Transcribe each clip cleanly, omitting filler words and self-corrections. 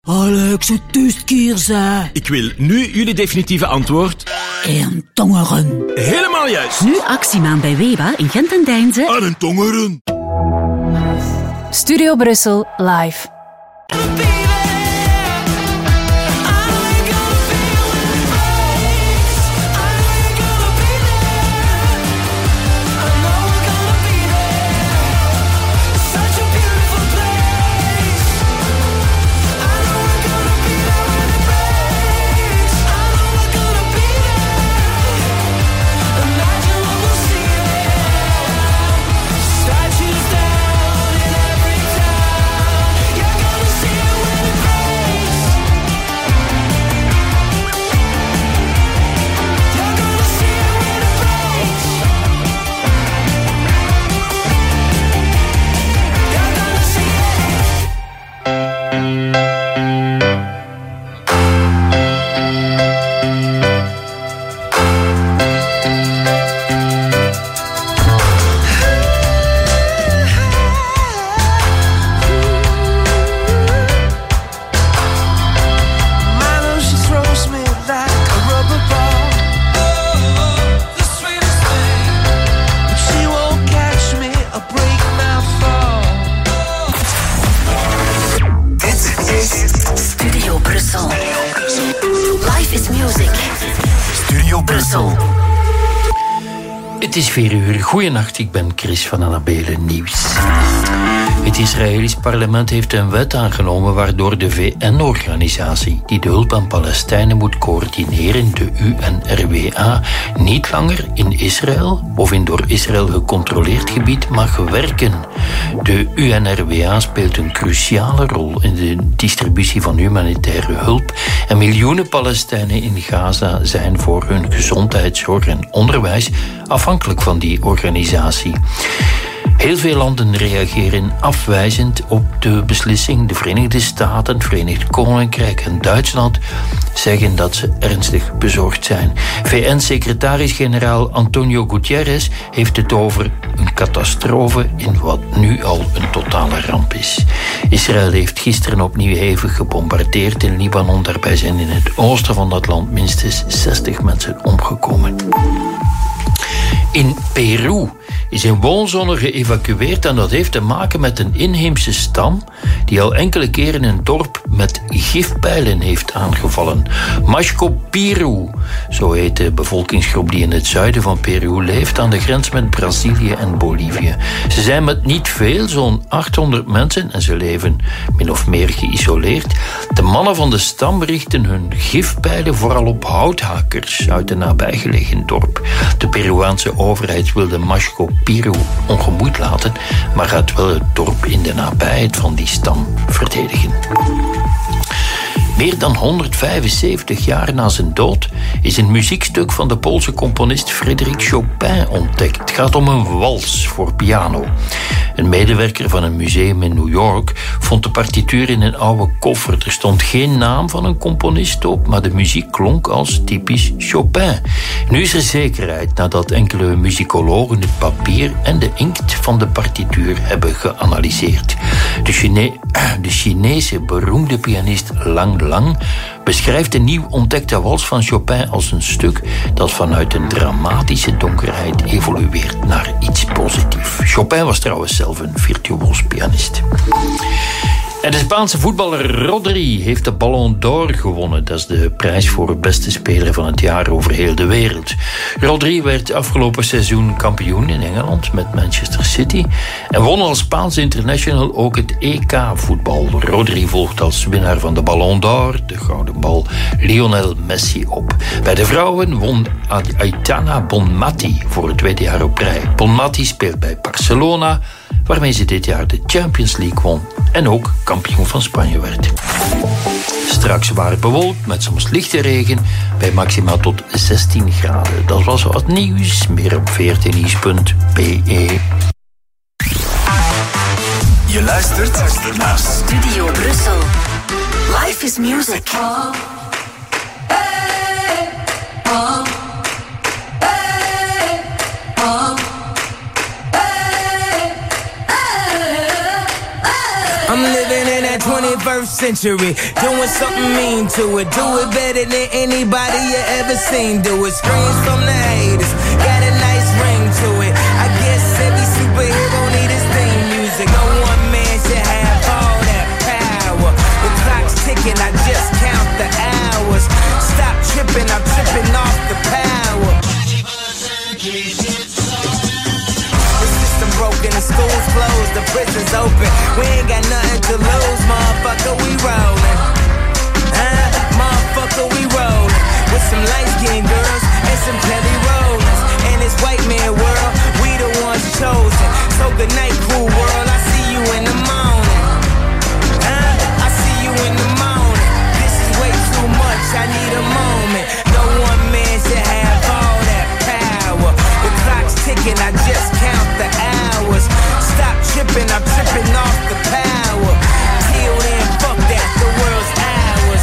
Alex, het is keer zei. Ik wil nu jullie definitieve antwoord. En tongeren. Helemaal juist. Nu actiemaan bij Weber in Gent en Deinze. Aan een tongeren. Studio Brussel live. Het is 4 uur. Goeienacht, ik ben Chris van Annabelle Nieuws. Het Israëlisch parlement heeft een wet aangenomen waardoor de VN-organisatie die de hulp aan Palestijnen moet coördineren, de UNRWA, niet langer in Israël of in door Israël gecontroleerd gebied mag werken. De UNRWA speelt een cruciale rol in de distributie van humanitaire hulp en miljoenen Palestijnen in Gaza zijn voor hun gezondheidszorg en onderwijs afhankelijk van die organisatie. Heel veel landen reageren afwijzend op de beslissing. De Verenigde Staten, het Verenigd Koninkrijk en Duitsland zeggen dat ze ernstig bezorgd zijn. VN-secretaris-generaal Antonio Guterres heeft het over een catastrofe in wat nu al een totale ramp is. Israël heeft gisteren opnieuw hevig gebombardeerd in Libanon. Daarbij zijn in het oosten van dat land minstens 60 mensen omgekomen. In Peru is een woonzone geëvacueerd en dat heeft te maken met een inheemse stam die al enkele keren een dorp met gifpijlen heeft aangevallen. Mashco-Piru, zo heet de bevolkingsgroep die in het zuiden van Peru leeft, aan de grens met Brazilië en Bolivie. Ze zijn met niet veel, zo'n 800 mensen, en ze leven min of meer geïsoleerd. De mannen van de stam richten hun gifpijlen vooral op houthakers uit een nabijgelegen dorp. De Peruaanse overheid wil de Mashco-Piru ongemoeid laten, maar gaat wel het dorp in de nabijheid van die stam verdedigen. Meer dan 175 jaar na zijn dood is een muziekstuk van de Poolse componist Frédéric Chopin ontdekt. Het gaat om een wals voor piano. Een medewerker van een museum in New York vond de partituur in een oude koffer. Er stond geen naam van een componist op, maar de muziek klonk als typisch Chopin. Nu is er zekerheid nadat enkele muzikologen het papier en de inkt van de partituur hebben geanalyseerd. De Chinese beroemde pianist Lang Lang beschrijft de nieuw ontdekte wals van Chopin als een stuk dat vanuit een dramatische donkerheid evolueert naar iets positiefs. Chopin was trouwens zelf een virtuoos pianist. En de Spaanse voetballer Rodri heeft de Ballon d'Or gewonnen. Dat is de prijs voor beste speler van het jaar over heel de wereld. Rodri werd afgelopen seizoen kampioen in Engeland met Manchester City en won als Spaans international ook het EK-voetbal. Rodri volgt als winnaar van de Ballon d'Or, de gouden bal, Lionel Messi op. Bij de vrouwen won Aitana Bonmati voor het tweede jaar op rij. Bonmati speelt bij Barcelona, waarmee ze dit jaar de Champions League won en ook kampioen van Spanje werd. Straks waar het bewolkt met soms lichte regen bij maximaal tot 16 graden. Dat was wat nieuws. Meer op vrtnieuws.be. Je luistert naar Studio Brussel. Life is music. I'm living in that 20 21st century, doing something mean to it. Do it better than anybody you ever seen. Do it. Screams from the haters, got a nice ring to it. I guess every superhero need his theme music. No one man should have all that power. The clock's ticking, I just count the hours. Stop tripping, I'm tripping off the power. Broken, the school's closed, the prison's open. We ain't got nothing to lose, motherfucker, we rollin'. Motherfucker, we rollin'. With some light-skinned girls and some Kelly Rollins. In this white man world, we the ones chosen. So good night, cool world, I see you in the morning. I see you in the morning. This is way too much, I need a moment. No one man should have all that power. The clock's ticking, I just count the hours. Stop tripping, I'm tripping off the power. Till then, fuck that, the world's ours.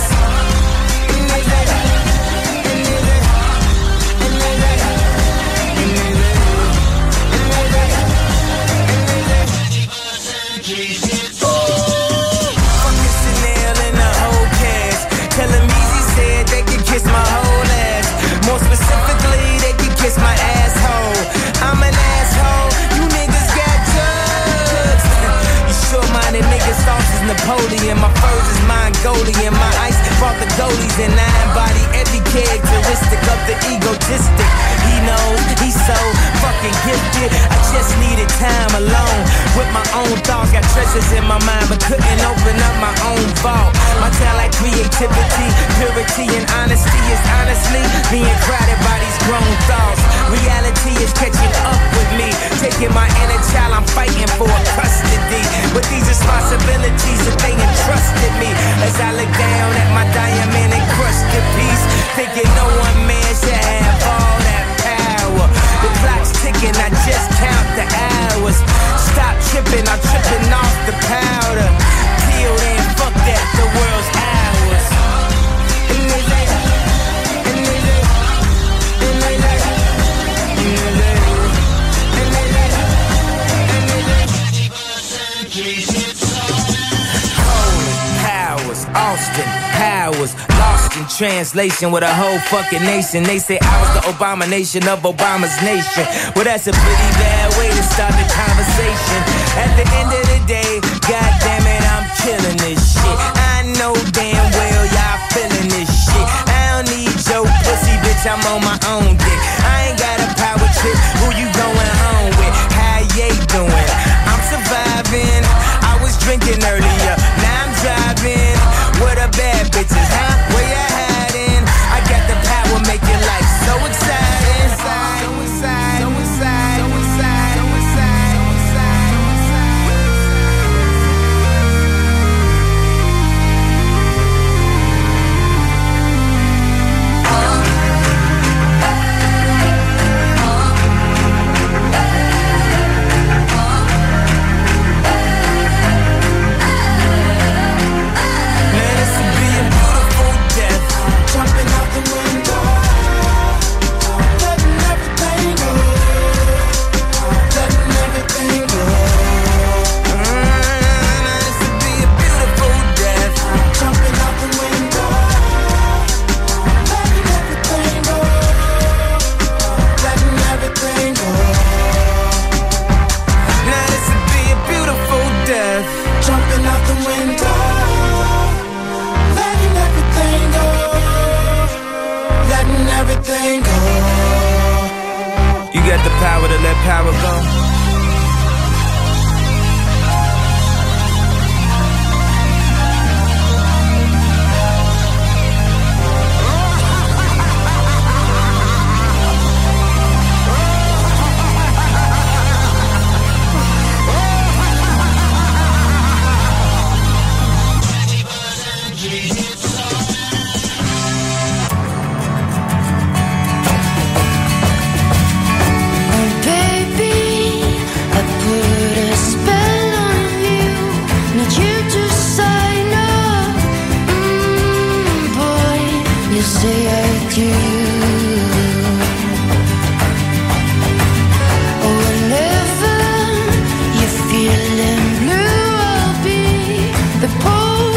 Fucking Chanel and the whole cast. Tell them Easy said they can kiss my whole ass. More specifically, they can kiss my asshole. I'm an asshole, you niggas got drugs. You sure-minded niggas, thoughts is Napoleon. My furs is Mongolian. My ice brought the goalies and I embody every characteristic of the egotistic. He knows he's so fucking gifted. I just needed time alone with my own thoughts. Got treasures in my mind but couldn't open up my own vault. My talent, creativity, purity and honesty is honestly being crowded by these grown thoughts. Reality is catching up with me, taking my inner child, I'm fighting for custody. With these responsibilities that they entrusted me, as I look down at my diamond encrusted piece, thinking no one man should have all that power. The clock's ticking, I just count the hours. Stop tripping, I'm tripping off the powder. Till then, fuck that, the world's ours. Austin Powers, lost in translation with a whole fucking nation. They say I was the abomination of Obama's nation. Well, that's a pretty bad way to start the conversation. At the end of the day, goddamn it, I'm killing this shit. I know damn well y'all feeling this shit. I don't need your pussy, bitch, I'm on my own dick. I ain't got a power trip, who you going home with? How you doing? I'm surviving. I was drinking earlier, now I'm driving. Where the bad bitches, huh? Where you hiding? I got the power, make your life so exciting. So excited, so excited, so excited, so excited, so the power to let power go. Whenever you're feeling blue, I'll be the pole.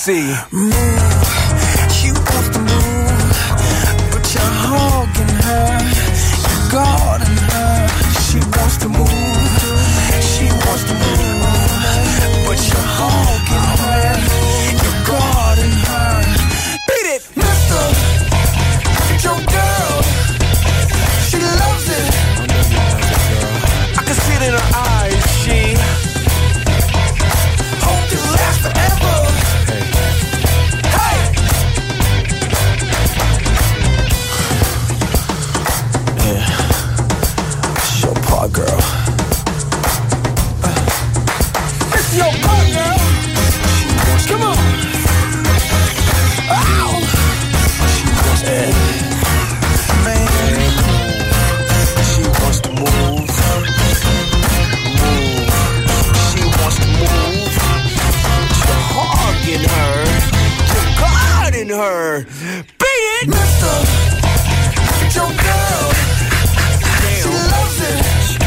see. Move, she wants to move, but you're hogging her, you're guarding her. She wants to move, she wants to move, but you're hogging her, you're guarding her. Beat it, mister, look at your girl, she loves it. I can see it in her eyes, she hope this lasts forever. Hey! Yeah, it's your part, girl. It's your part, girl. Come on. Ow! Yeah. Man, she wants to move. She wants to move. You're hogging her. You're guarding her. Beat it! Mister, look at your girl. She loves it.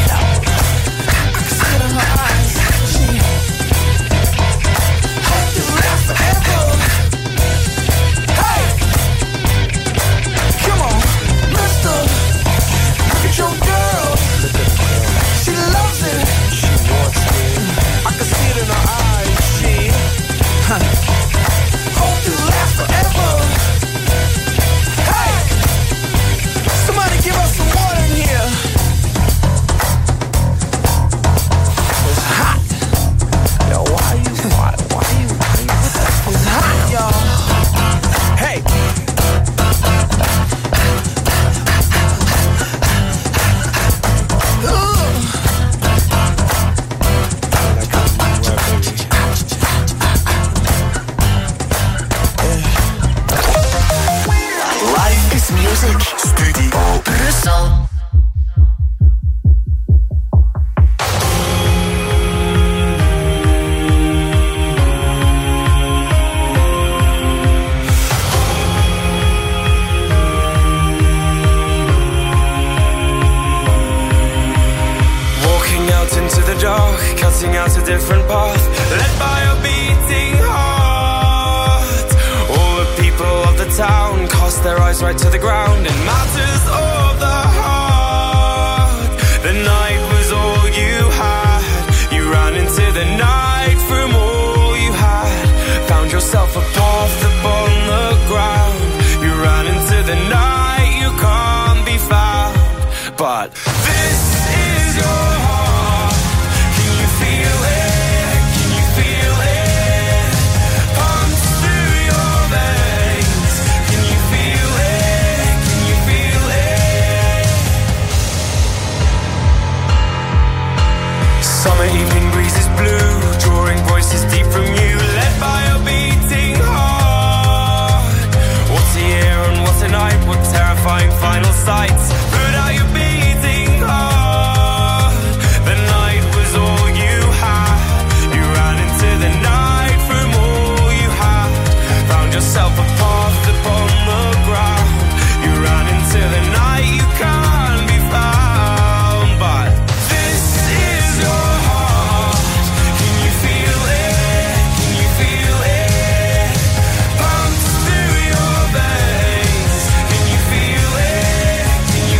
I can see it in her eyes. She hopes to last forever. Hey! Come on, mister. Look at your girl. She loves it. She wants it. I can see it in her eyes. She hope to last forever. Hey! Somebody give us some water in here. It's hot. Yo, why you? It's hot, y'all. Hey. Life is music. Studio Brussel. Walking out into the dark, cutting out a different path, led by a beating heart. All the people of the town cast their eyes right to the ground in matters of the heart. The night was all you had. You ran into the night from all you had. Found yourself a path upon the ground. You ran into the night, you can't be found. But this is your heart. Can you feel it? Can you feel it? Pumps through your veins. Can you feel it? Can you feel it? Summer evening breezes blue, drawing voices deep from you, led by a beating heart. What a year and what a night, what terrifying final sights. Put out your beating heart. The night was all you had. You ran into the night from all you had. Found yourself a path upon the ground. You ran into the night, you can't be found. But this is your heart. Can you feel it? Can you feel it? Pumps through your veins. Can you feel it? Can you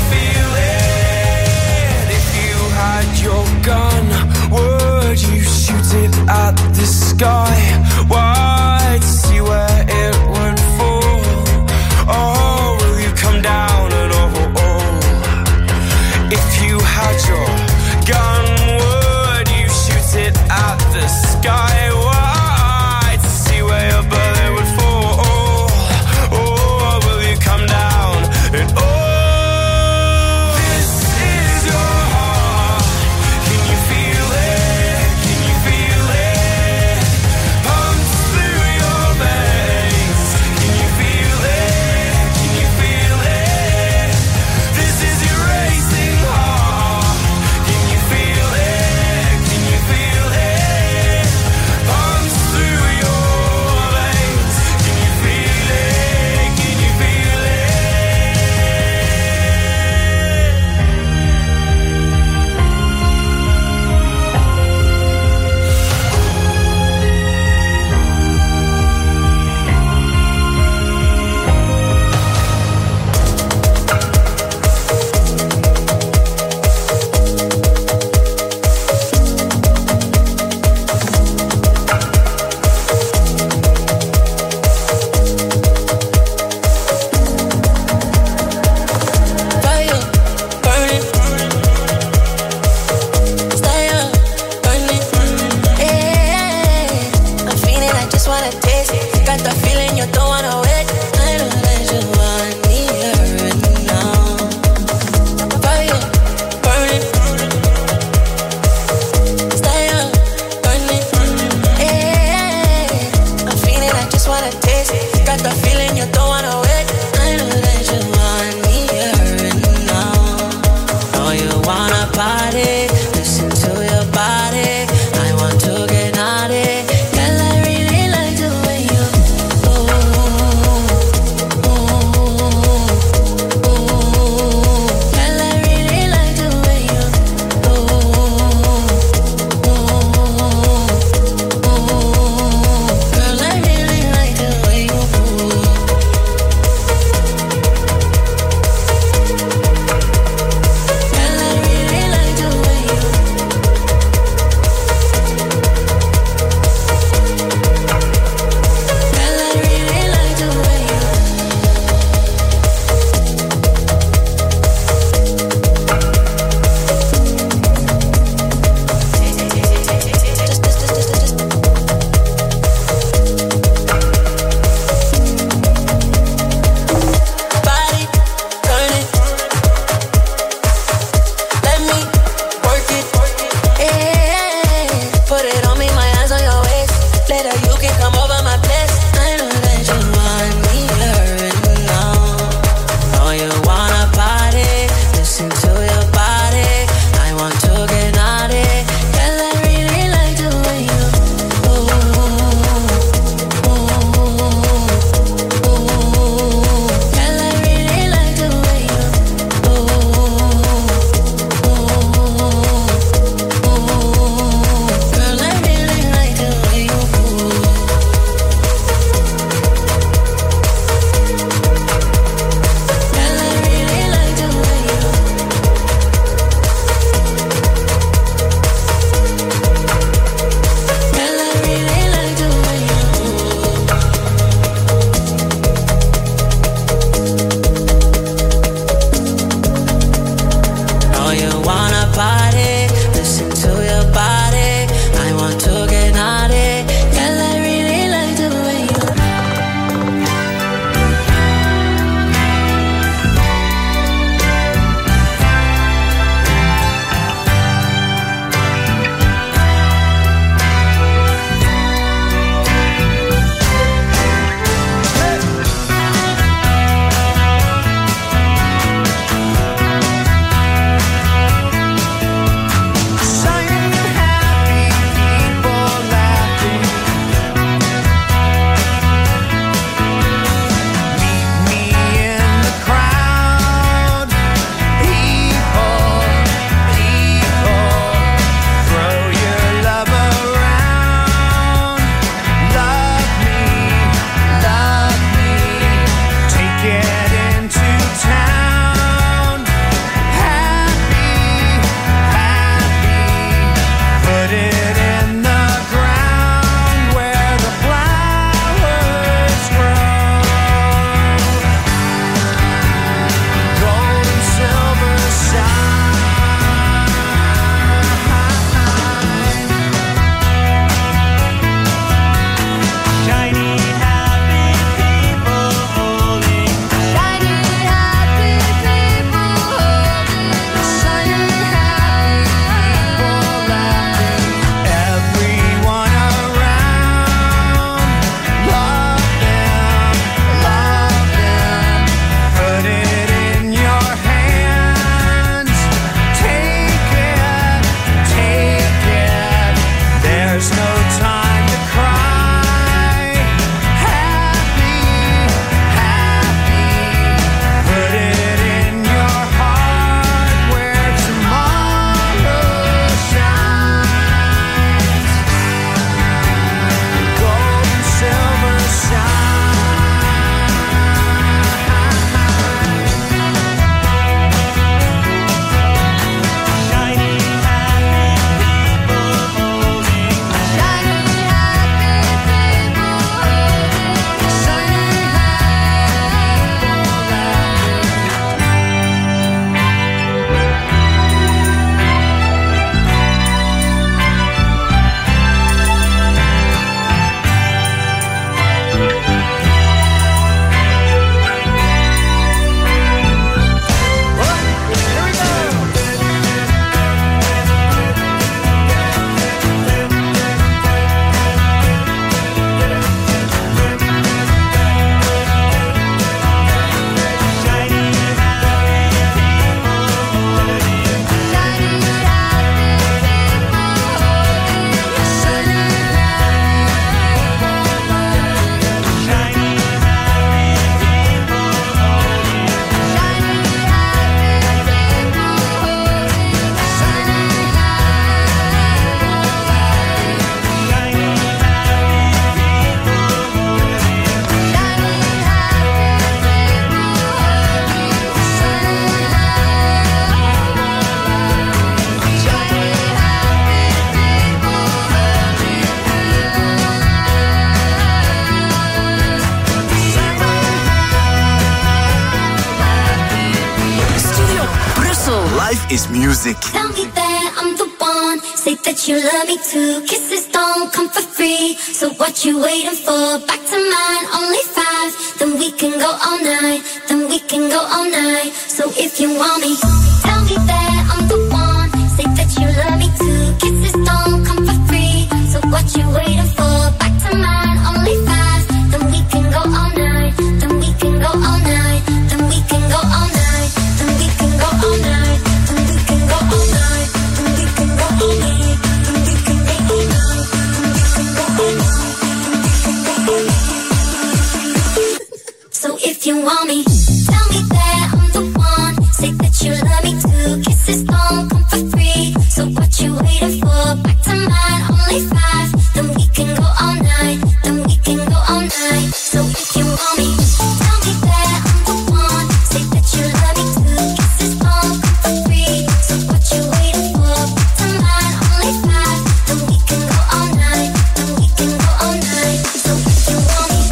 Life is music. Tell me that I'm the one. Say that you love me too. Kisses don't come for free. So what you waiting for? Back to mine, only 5. Then we can go all night. Then we can go all night. So if you want me, tell me that I'm the one. Say that you love me too. Kisses don't come for free. So what you waiting for? Back to mine, only 5. Then we can go all night. Then we can go all night. Then we can go all night. Then we can go all night. Then we can go all night. Then we can go all night. Then we can go all night. Then we can go all night. Then we can go all night. So if you want me, tell me that I'm the one. Say that you love me too. Kisses don't come for free. So what you waiting for? Back to mine, only 5. Then we can go all night. Then we can go all night. So if you want me, tell me that I'm the one. Say that you love me too. Kisses don't come for free. So what you waiting for? Back to mine, only 5. Then we can go all night. Then we can go all night. So if you want me,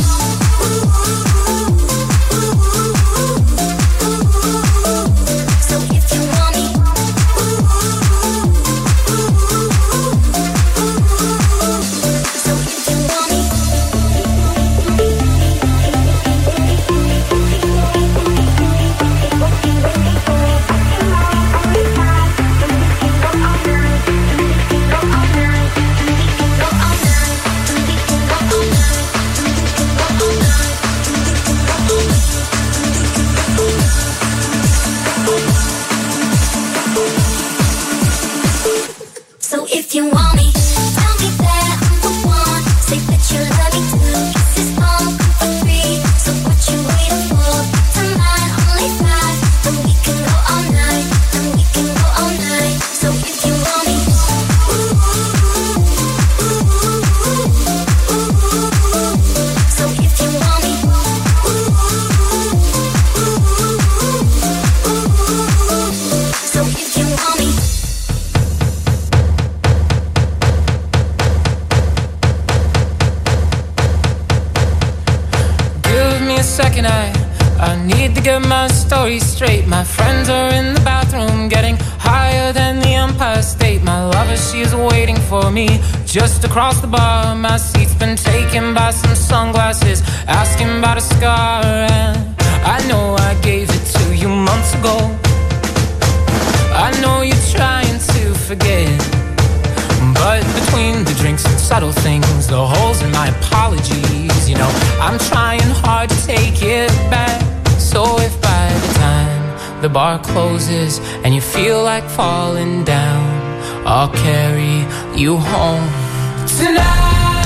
so if you want me, so if you want me. So if you want me, tell me that I'm the one. Say that you love me too. Kisses don't come for free. So what you waiting for? Back to mine, only 5. Then we can go all night. Then we can go all night. So if you want me, so if you want me, so if you want me. Give me a second, I need to get my story straight. My friends are in the bathroom getting higher than the Empire State. My lover, she's waiting for me just across the bar. My seat's been taken by some sunglasses, asking about a scar. And I know I gave it to you months ago. I know you're trying to forget, but between the drinks and subtle things, the holes in my apologies, you know, I'm trying hard to take it back. So if by the time the bar closes and you feel like falling down, I'll carry you home tonight.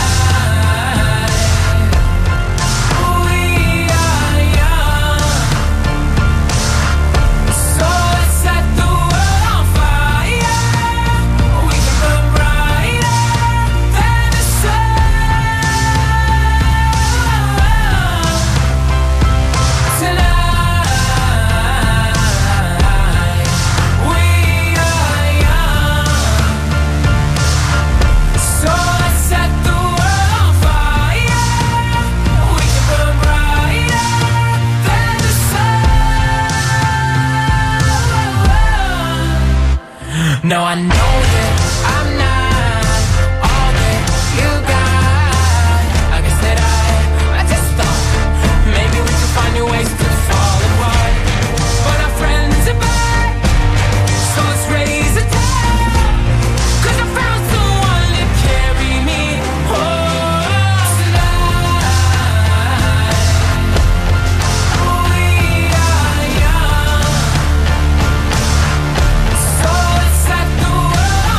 No, I know that I'm not all that you got. I guess that I just thought maybe we could find new ways to fall apart. But our friends are back, so let's raise a toast. 'Cause I found someone to carry me home tonight. We are young, so let's set the world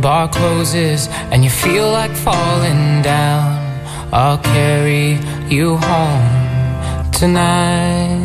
bar closes and you feel like falling down, I'll carry you home tonight.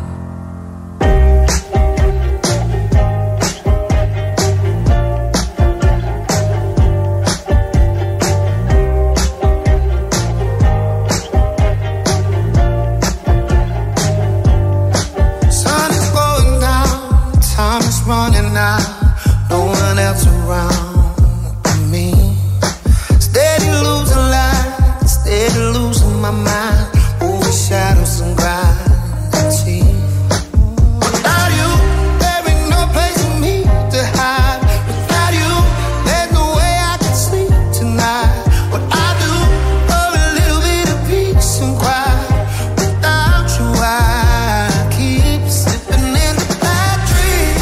Running out, no one else around me. Steady losing light, steady losing my mind. Over shadows and gravity. Without you, there ain't no place for me to hide. Without you, there's no way I can sleep tonight. What I do for a little bit of peace and quiet. Without you, I keep slipping in the bad dreams.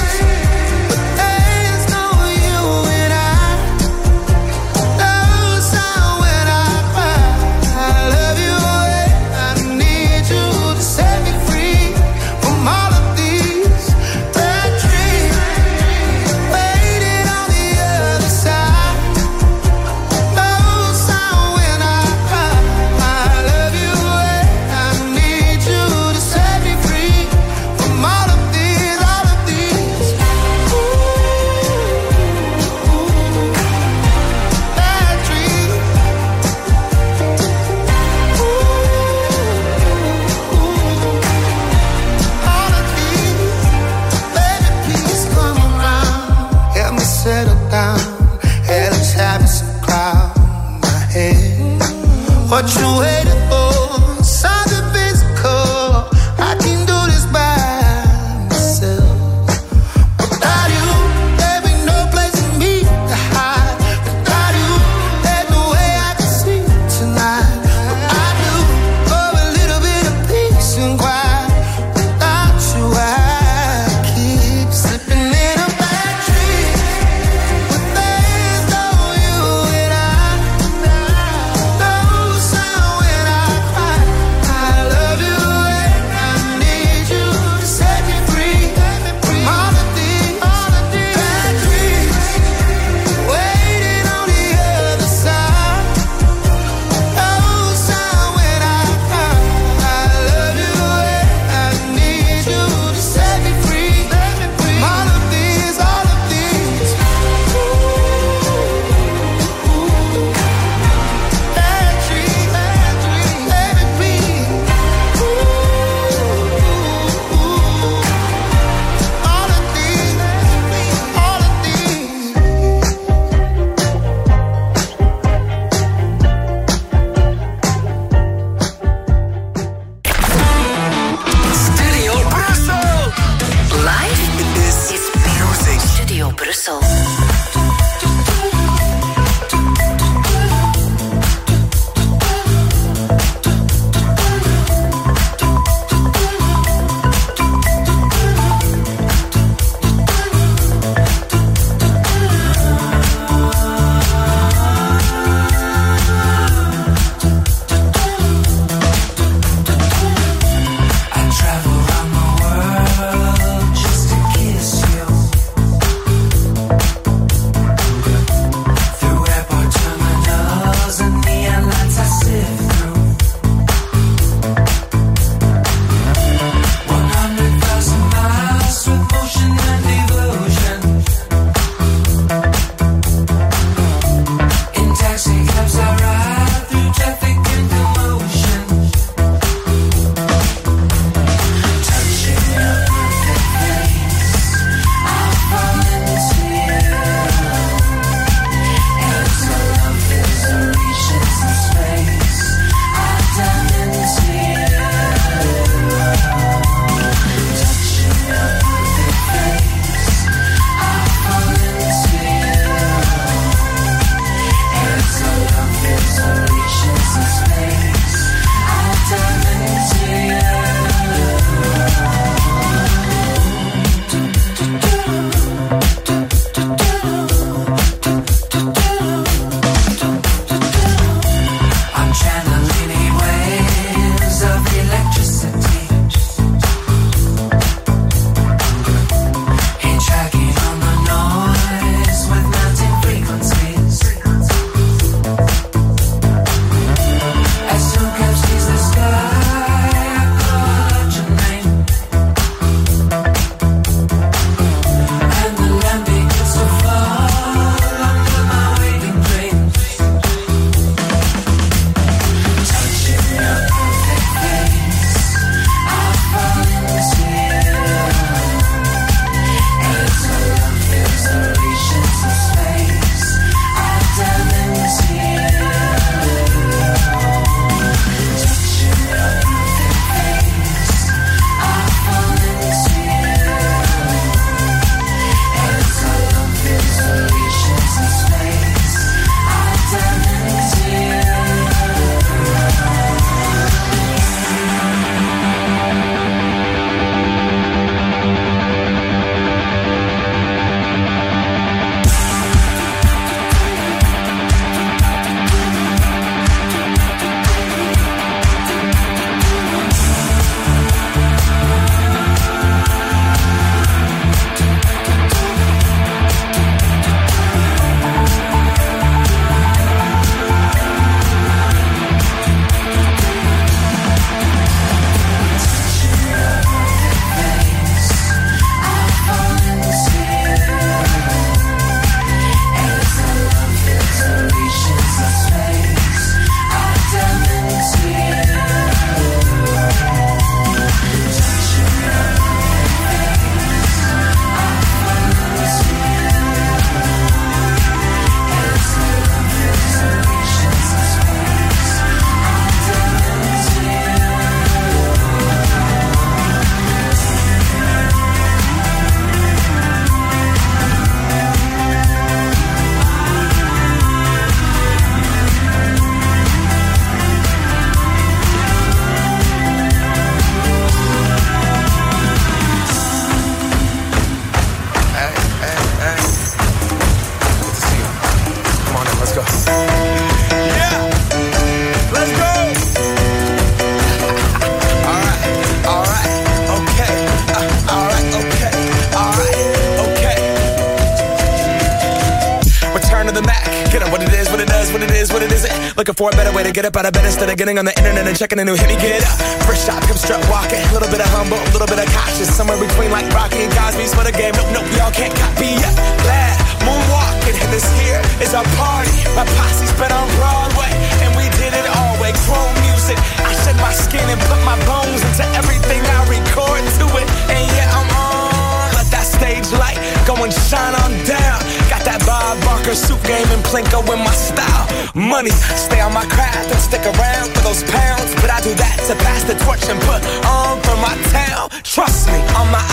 What you waiting for? Something physical. I can do this by myself. Without you, there ain't no place for me to hide. Without you, there's no way I can sleep tonight. What I do for a little bit of peace and quiet. Without you, I keep slipping in a bad dream. But there's no you and I. No sound when I is, what it does, what it is, what it isn't. Looking for a better way to get up out of bed instead of getting on the internet and checking a new hit. Me get up, first shot, pimp strut walking. A little bit of humble, a little bit of cautious. Somewhere between like Rocky and Cosby's for the game. Nope, nope, y'all can't copy yet. Glad moonwalking, and this here is our party. My posse's been on Broadway, and we did it all way. Chrome music, I shed my skin and put my bones into everything I record to it. And yeah, I'm on. Let that stage light go and shine on down. Got that Bob Barker suit game and Plinko in my style. Money, stay on my craft and stick around for those pounds. But I do that to pass the torch and put on for my town. Trust me, on my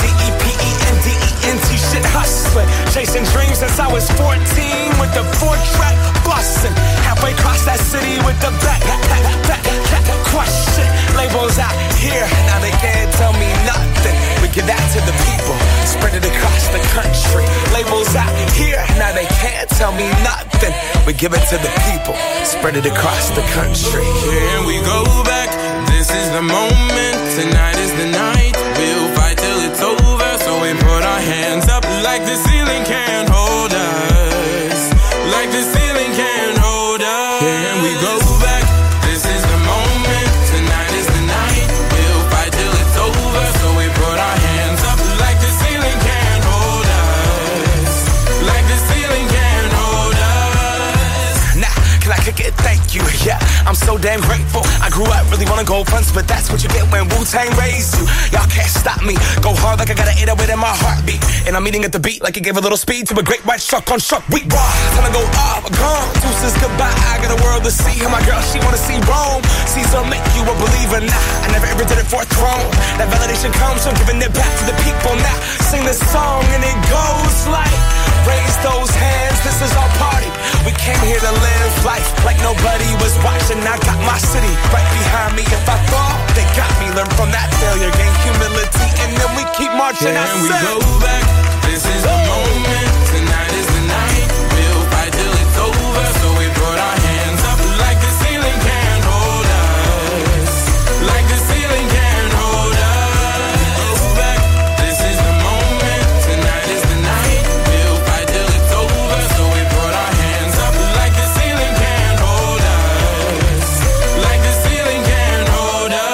INDEPENDENT shit hustling. Chasing dreams since I was 14 with the 4-track bustin'. Halfway across that city with the back question. Labels out here, now they can't tell me nothing. We give that to the people, spread it across the country. Labels out here, now they can't tell me nothing. We give it to the people, spread it across the country. Here we go back, this is the moment. Tonight is the night, we'll fight till it's over. So we put our hands up like the ceiling can't hold us. Like the ceiling can't hold us. Here we go back, this is the moment. Tonight is the night, we'll fight till it's over. So we put our hands up like the ceiling can't hold us. Like the ceiling can't hold us. Nah, can I kick it? Thank you, yeah, I'm so damn grateful. I grew up really wanna go fronts, but that's what you get when Wu-Tang raised you. Y'all can't stop me, go hard like I got an 808 in my heartbeat. And I'm eating at the beat like it gave a little speed to a great white shark on shark week. Raw, time to go off, gone, deuces goodbye. I got a world to see, and my girl, she wanna see Rome. Caesar make you a believer, nah, I never ever did it for a throne. That validation comes from giving it back to the people. Now, sing this song and it goes like, raise those hands, this is our party. We came here to live life like nobody was watching. I got my city right behind me. If I fall, they got me. Learn from that failure, gain humility, and then we keep marching. Can we go back? This is the moment. Tonight is the night. We'll fight till it's over. So we put our hands up like the ceiling can't hold us. Like the ceiling can't hold us. Go back. This is the moment. Tonight is the night. We'll fight till it's over. So we put our hands up like the ceiling can't hold us. Like the ceiling can't hold us.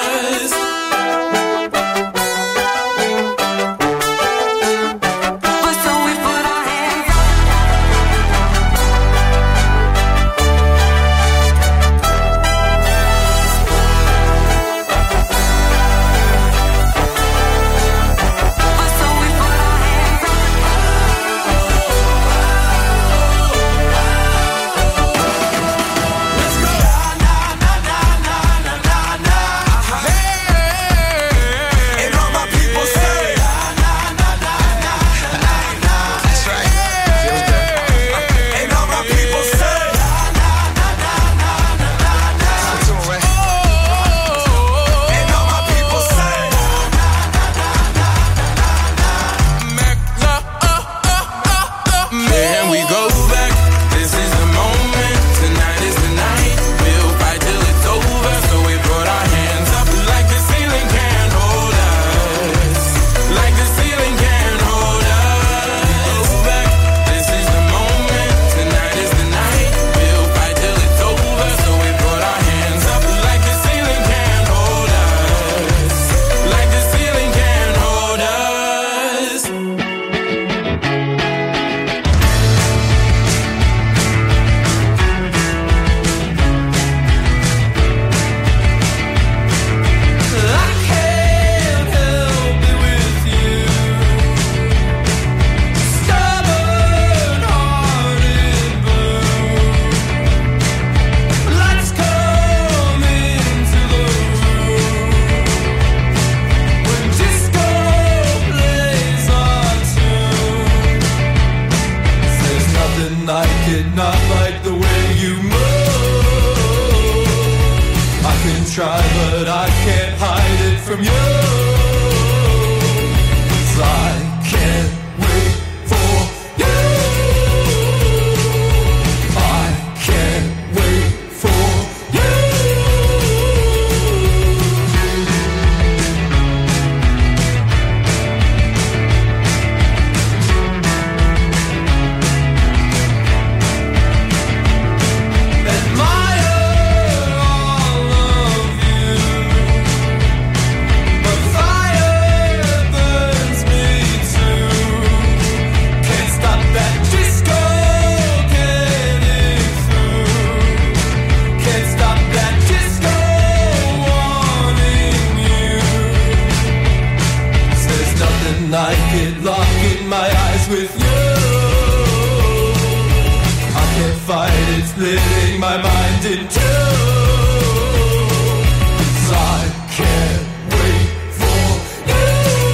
try, but I can't hide it from you. 'Cause I can't wait for you. I can't wait for you. night, it's splitting my mind in two. 'Cause I can't wait for you.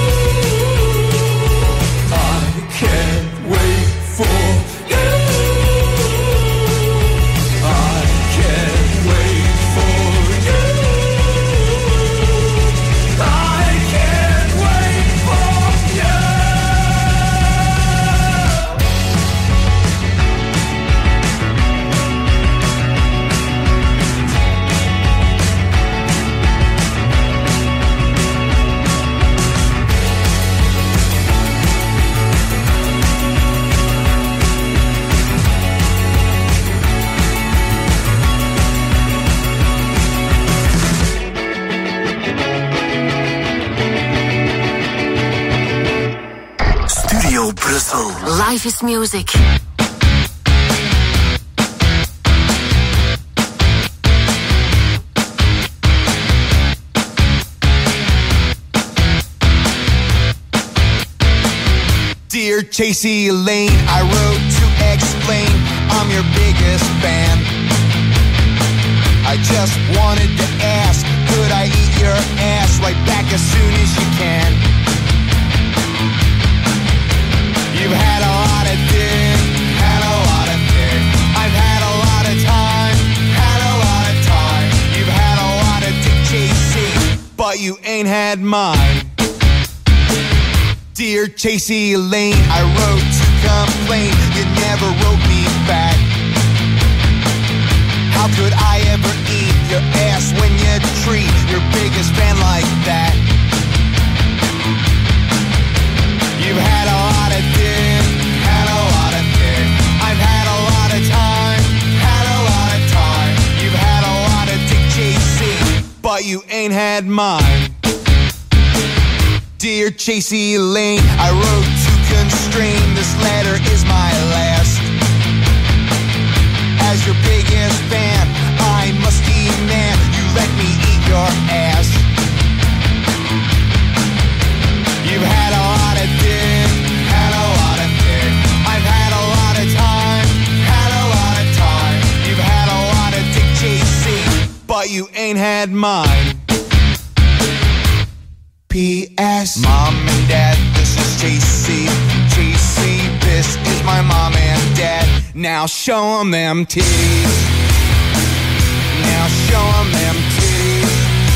I can't wait for you. I can't wait for you. I can't wait for you. Studio Brussel. Life is music. Dear Chasey Lane, I wrote to explain I'm your biggest fan. I just wanted to ask, could I eat your ass right back as soon as you can? You've had a lot of dick, had a lot of dick. I've had a lot of time, had a lot of time. You've had a lot of dick, Chasey, but you ain't had mine. Dear Chasey Lane, I wrote to complain, you never wrote me back. How could I ever eat your ass when you treat your biggest fan like that? You've had a lot of dick, had a lot of dick. I've had a lot of time, had a lot of time. You've had a lot of dick, Chasey, but you ain't had mine. Dear Chasey Lane, I wrote to constrain, this letter is my last. As your biggest fan, I must demand you let me eat your ass. You've had a lot of dick, had a lot of dick. I've had a lot of time, had a lot of time. You've had a lot of dick, Chasey, but you ain't had mine. P.S. Mom and Dad, this is Chasey. Chasey, this is my mom and dad. Now show them titties. Now show them titties.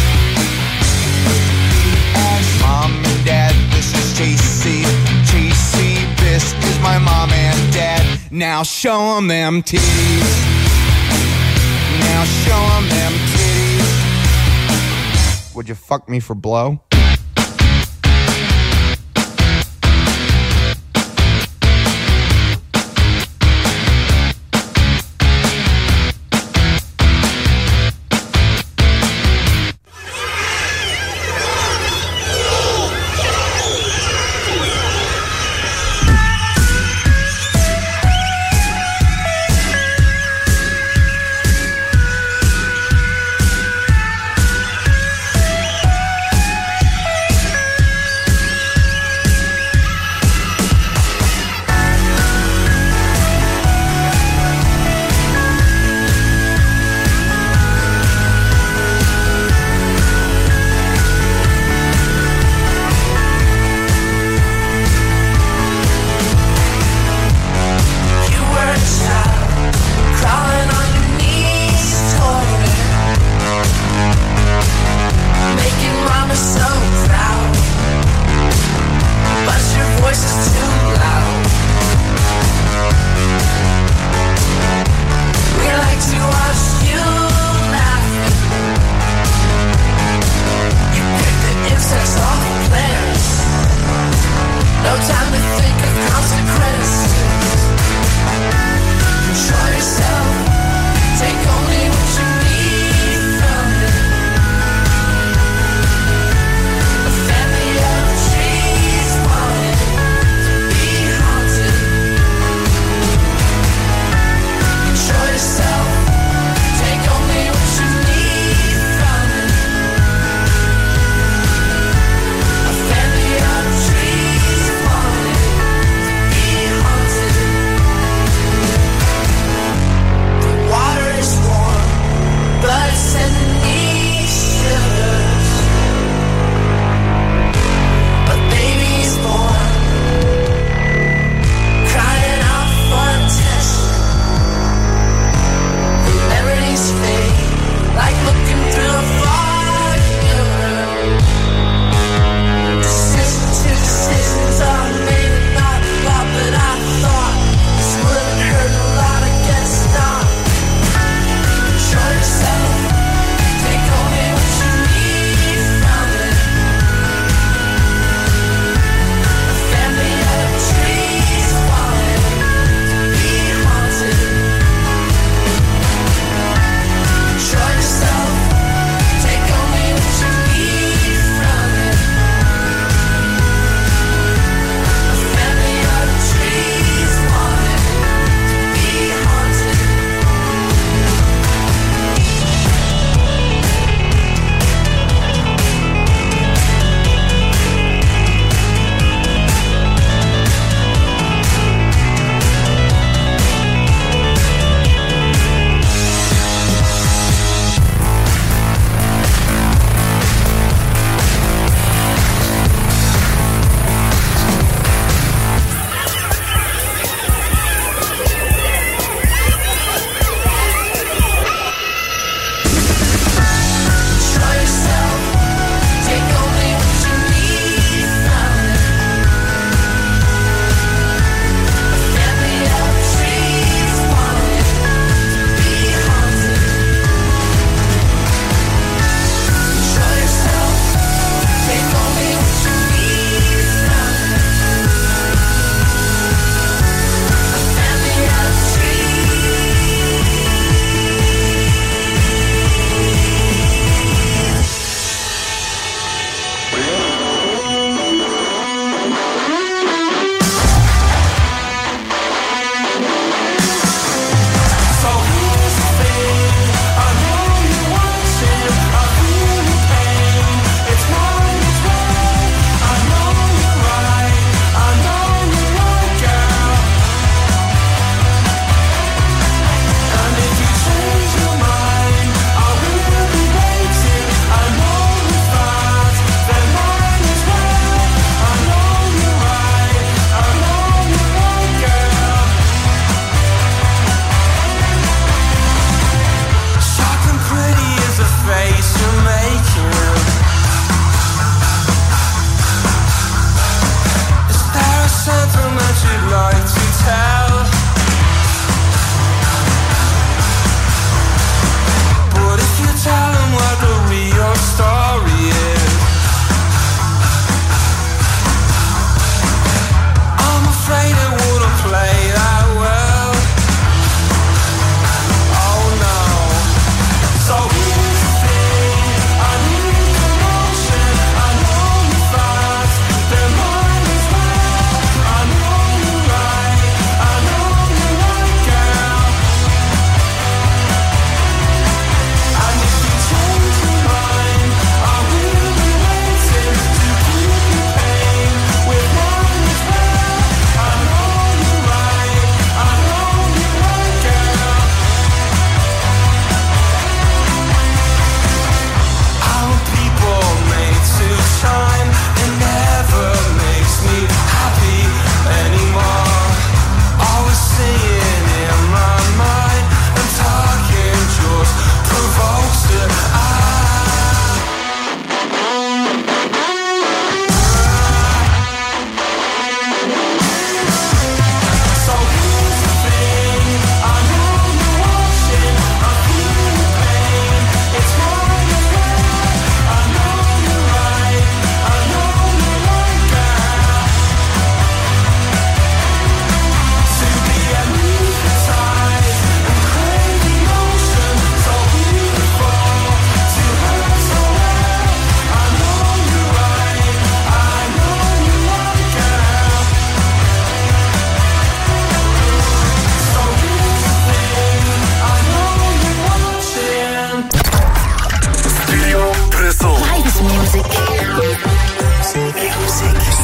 P.S. Mom and Dad, this is Chasey. Chasey, this is my mom and dad. Now show them titties. Now show them titties. Would you fuck me for blow?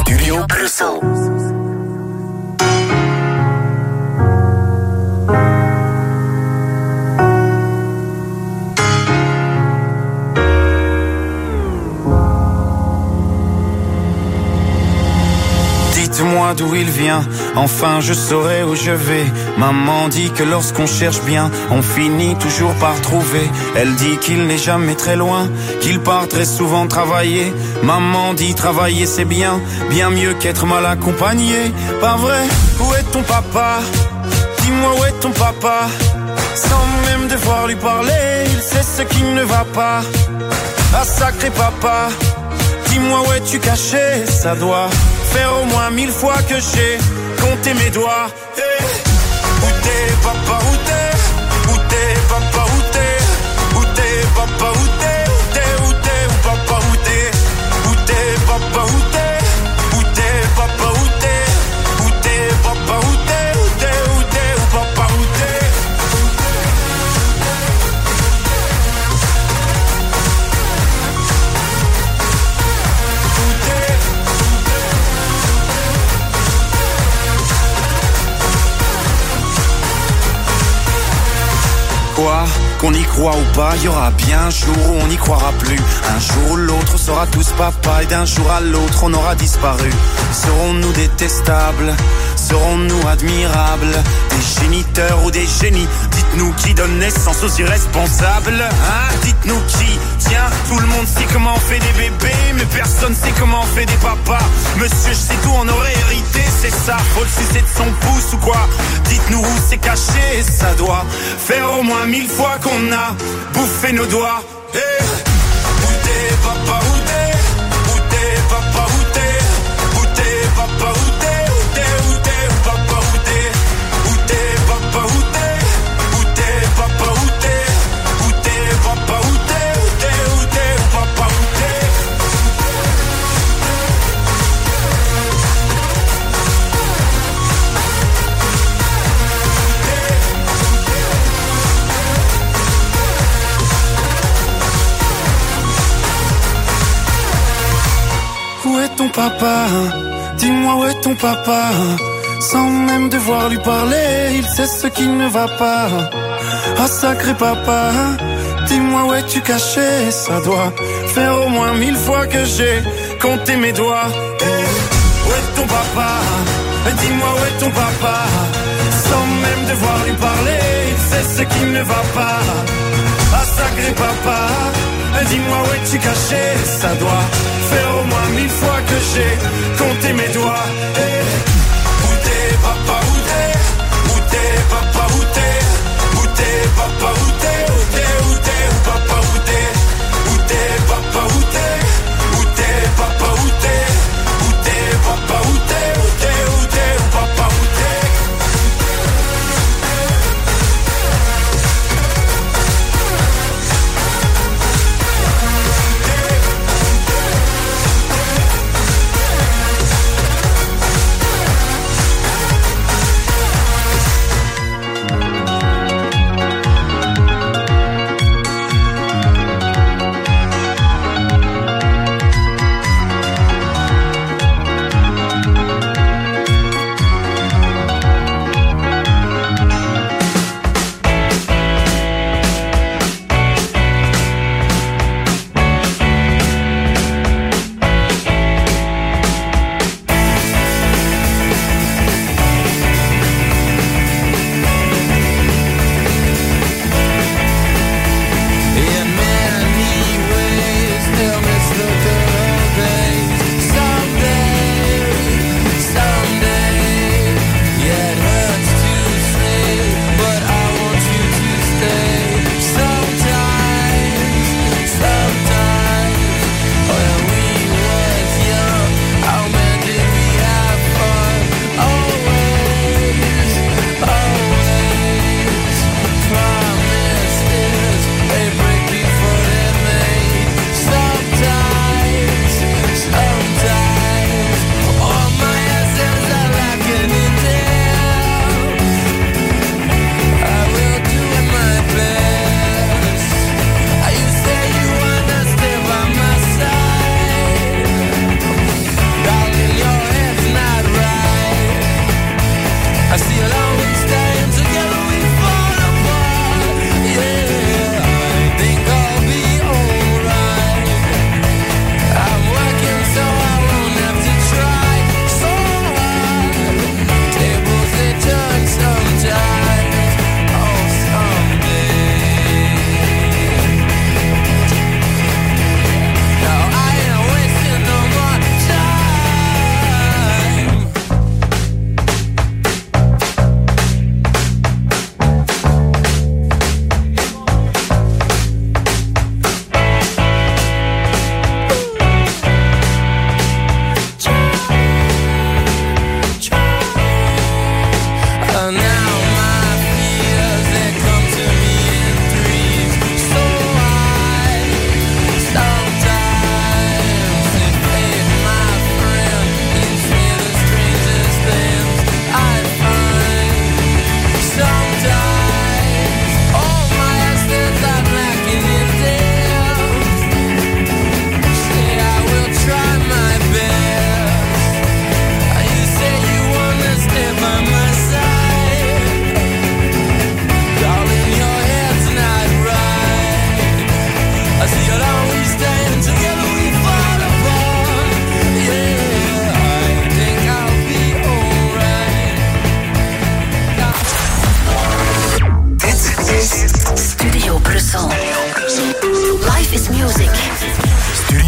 Studio Brussel. Dites-moi d'où il vient, enfin je saurai où je vais. Maman dit que lorsqu'on cherche bien, on finit toujours par trouver. Elle dit qu'il n'est jamais très loin, qu'il part très souvent travailler. Maman dit travailler c'est bien, bien mieux qu'être mal accompagné. Pas vrai, où est ton papa? Dis-moi où est ton papa? Sans même devoir lui parler, il sait ce qui ne va pas. Ah sacré papa, dis-moi où es-tu caché? Ça doit faire au moins 1000 fois que j'ai compté mes doigts. Hey. Où t'es papa, où t'es? Où t'es papa, où t'es? Où t'es papa, où t'es? Où t'es, où t'es, où papa, où t'es? Où t'es papa, où t'es? Où t'es papa, où t'es? Où t'es papa, où t'es? Où t'es, où t'es, où papa, où t'es? Quoi? Qu'on y croit ou pas, y aura bien un jour où on n'y croira plus. Un jour ou l'autre, on sera tous papa, et d'un jour à l'autre, on aura disparu. Serons-nous détestables? Serons-nous admirables? Des géniteurs ou des génies? Dites-nous qui donne naissance aux irresponsables, hein? Dites-nous qui? Tiens, tout le monde sait comment on fait des bébés, mais personne sait comment on fait des papas. Monsieur, je sais tout, on aurait hérité, c'est ça. Faut le sucer de son pouce ou quoi? Dites-nous où c'est caché, ça doit faire au moins 1000 fois qu'on a bouffé nos doigts. Hey. Où t'es papa, où t'es? Où t'es papa, où t'es? Où t'es papa, où t'es? Où t'es, où t'es, où papa, où t'es? Où t'es papa, où t'es? Où t'es papa, où t'es? Où t'es papa, où t'es? Où t'es, où t'es, où papa, où t'es? Où est ton papa? Dis-moi où est ton papa? Sans même devoir lui parler, il sait ce qui ne va pas. Ah sacré papa, dis-moi où es-tu caché? Ça doit faire au moins 1000 fois que j'ai compté mes doigts. Hey. Où est ton papa? Dis-moi où est ton papa? Sans même devoir lui parler, il sait ce qui ne va pas. Ah sacré papa, dis-moi où es-tu caché? Ça doit faire au moins 1000 fois que j'ai compté mes doigts. Hey. Où t'es papa, où t'es? Où t'es papa, où t'es? Où t'es papa, où t'es? Où t'es, où t'es, où papa, où t'es? Où t'es papa, où t'es? Où t'es papa, où t'es? Où t'es papa, où t'es? Où t'es, où t'es, où papa, où t'es?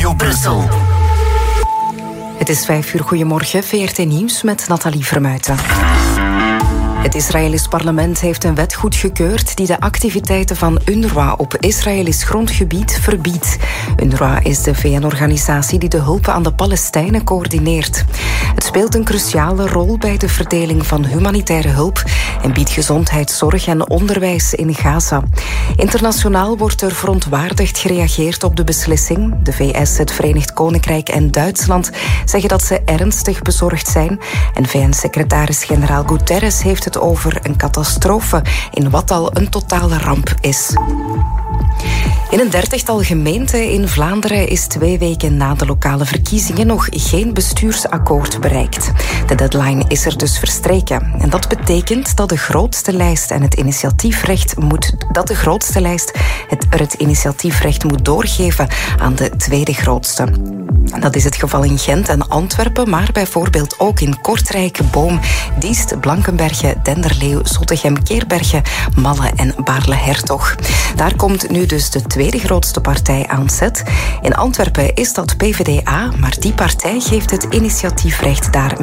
Radio Brussel. Het is 5:00, goedemorgen, VRT Nieuws met Nathalie Vermuijten. Het Israëlisch parlement heeft een wet goedgekeurd die de activiteiten van UNRWA op Israëlisch grondgebied verbiedt. UNRWA is de VN-organisatie die de hulp aan de Palestijnen coördineert. Het speelt een cruciale rol bij de verdeling van humanitaire hulp en biedt gezondheidszorg en onderwijs in Gaza. Internationaal wordt er verontwaardigd gereageerd op de beslissing. De VS, het Verenigd Koninkrijk en Duitsland zeggen dat ze ernstig bezorgd zijn. En VN-secretaris-generaal Guterres heeft het over een catastrofe in wat al een totale ramp is. In een 30-tal gemeenten in Vlaanderen is 2 weken na de lokale verkiezingen nog geen bestuursakkoord bereikt. De deadline is er dus verstreken. En dat betekent dat de grootste lijst het initiatiefrecht moet doorgeven aan de tweede grootste. Dat is het geval in Gent en Antwerpen, maar bijvoorbeeld ook in Kortrijk, Boom, Diest, Blankenberge, Denderleeuw, Zottegem, Keerbergen, Malle en Baarle-Hertog. Daar komt nu dus de tweede grootste partij aan zet. In Antwerpen is dat PvdA, maar die partij geeft het initiatiefrecht daar